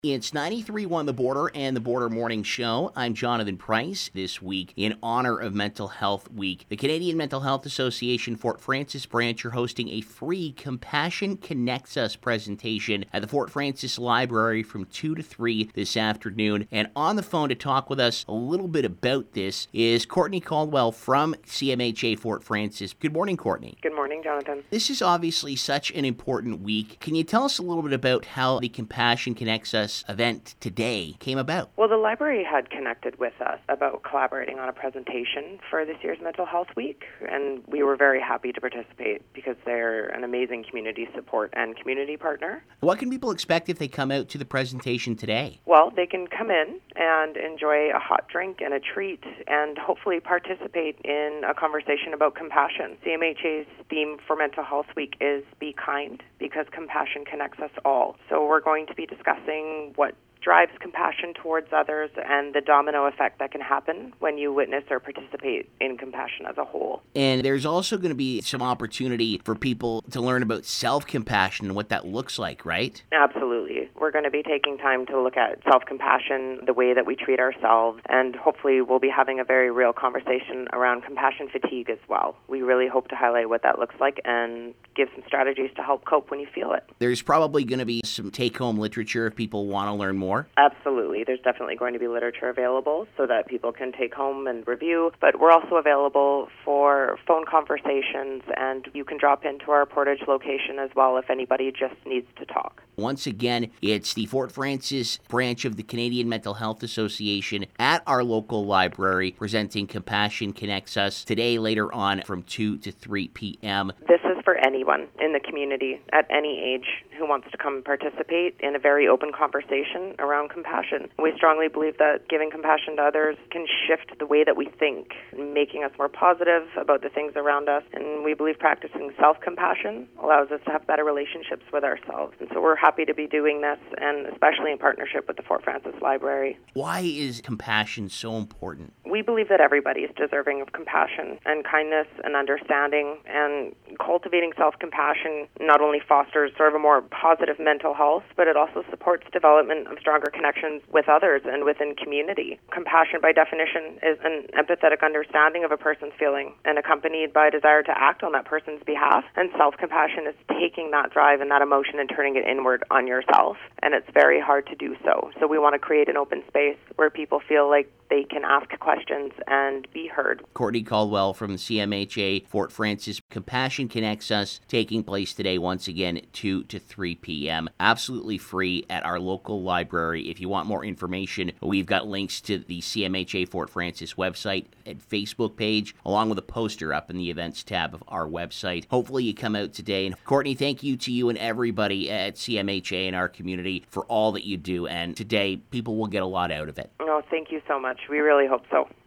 It's 93.1 The Border and the Border Morning Show. I'm Jonathan Price. This week, in honor of Mental Health Week, the Canadian Mental Health Association Fort Frances branch are hosting a free Compassion Connects Us presentation at the Fort Frances Library from 2 to 3 this afternoon. And on the phone to talk with us a little bit about this is Courtney Caldwell from CMHA Fort Frances. Good morning, Courtney. Good morning, Jonathan. This is obviously such an important week. Can you tell us a little bit about how the Compassion Connects Us event today came about? Well, the library had connected with us about collaborating on a presentation for this year's Mental Health Week, and we were very happy to participate because they're an amazing community support and community partner. What can people expect if they come out to the presentation today? Well, they can come in and enjoy a hot drink and a treat and hopefully participate in a conversation about compassion. CMHA's theme for Mental Health Week is Be Kind, because compassion connects us all. So we're going to be discussing what drives compassion towards others and the domino effect that can happen when you witness or participate in compassion as a whole. And there's also going to be some opportunity for people to learn about self-compassion and what that looks like, right? Absolutely. We're going to be taking time to look at self-compassion, the way that we treat ourselves, and hopefully we'll be having a very real conversation around compassion fatigue as well. We really hope to highlight what that looks like and give some strategies to help cope when you feel it. There's probably going to be some take-home literature if people want to learn more. Absolutely. There's definitely going to be literature available so that people can take home and review, but we're also available for phone conversations, and you can drop into our Portage location as well if anybody just needs to talk. Once again, it's the Fort Frances branch of the Canadian Mental Health Association at our local library presenting Compassion Connects Us today later on from 2 to 3 p.m. This is for anyone in the community at any age who wants to come participate in a very open conversation around compassion. We strongly believe that giving compassion to others can shift the way that we think, making us more positive about the things around us. And we believe practicing self-compassion allows us to have better relationships with ourselves. And so we're happy to be doing this, and especially in partnership with the Fort Frances Library. Why is compassion so important? We believe that everybody is deserving of compassion and kindness and understanding, and cultivating self-compassion not only fosters sort of a more positive mental health, but it also supports development of stronger connections with others and within community. Compassion, by definition, is an empathetic understanding of a person's feeling and accompanied by a desire to act on that person's behalf. And self-compassion is taking that drive and that emotion and turning it inward on yourself. And it's very hard to do so. So we want to create an open space where people feel like they can ask questions and be heard. Courtney Caldwell from CMHA Fort Frances. Compassion Connects Us, taking place today once again at 2 to 3 p.m. Absolutely free at our local library. If you want more information, we've got links to the CMHA Fort Frances website and Facebook page, along with a poster up in the events tab of our website. Hopefully you come out today. And Courtney, thank you to you and everybody at CMHA and our community for all that you do. And today, people will get a lot out of it. Oh, thank you so much. We really hope so.